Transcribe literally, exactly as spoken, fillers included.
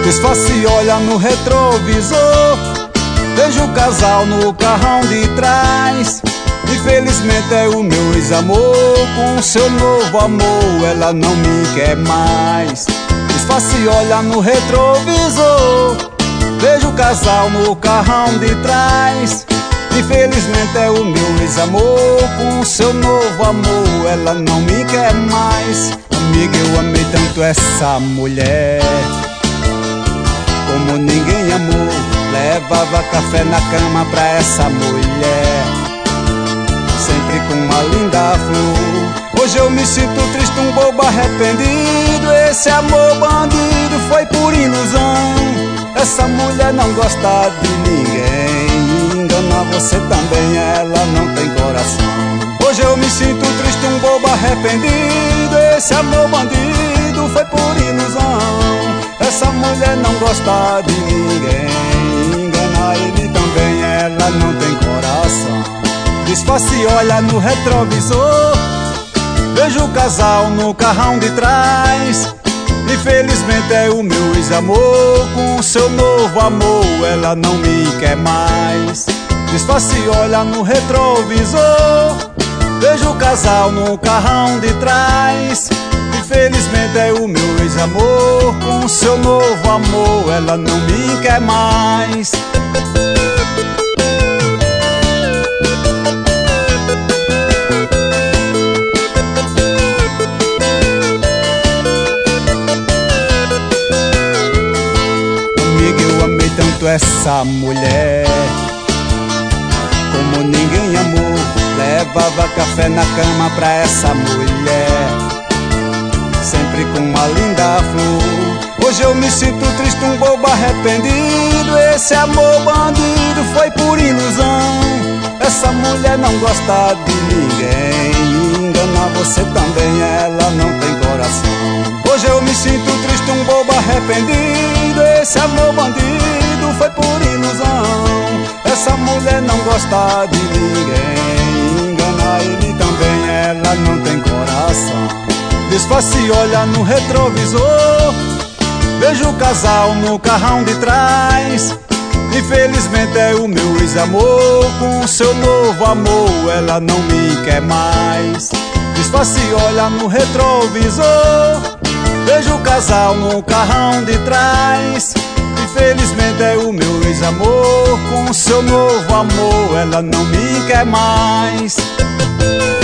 Disfarça e olha no retrovisor, vejo o casal no carrão de trás. Infelizmente é o meu ex-amor, com seu novo amor ela não me quer mais. Disfarça e olha no retrovisor, vejo o casal no carrão de trás. Infelizmente é o meu ex-amor, com seu novo amor ela não me quer mais. Amiga, eu amei tanto essa mulher como ninguém amou. Levava café na cama pra essa mulher, sempre com uma linda flor. Hoje eu me sinto triste, um bobo arrependido. Esse amor bandido foi por ilusão. Essa mulher não gosta de ninguém, engana você também, ela não tem coração. Hoje eu me sinto triste, um bobo arrependido. Esse amor bandido foi por ilusão. Essa mulher não gosta de ninguém, engana ele também, ela não tem coração. Disfarça e olha no retrovisor, vejo o casal no carrão de trás. Infelizmente é o meu ex-amor, com seu novo amor ela não me quer mais. Disfarça e olha no retrovisor, vejo o casal no carrão de trás. Infelizmente é o meu ex-amor, com seu novo amor ela não me quer mais. Amiga, eu amei tanto essa mulher como ninguém amou. Levava café na cama pra essa mulher, sempre com uma linda flor. Hoje eu me sinto triste, um bobo arrependido. Esse amor bandido foi por ilusão. Essa mulher não gosta de ninguém, engana você também, ela não tem coração. Hoje eu me sinto triste, um bobo arrependido. Esse amor bandido foi por ilusão. Essa mulher não gosta de ninguém, engana ele também, ela não tem coração. Disfarça e olha no retrovisor, vejo o casal no carrão de trás. Infelizmente é o meu ex-amor, com seu novo amor ela não me quer mais. Disfarça e olha no retrovisor, vejo o casal no carrão de trás. Infelizmente é o meu ex-amor, com seu novo amor ela não me quer mais.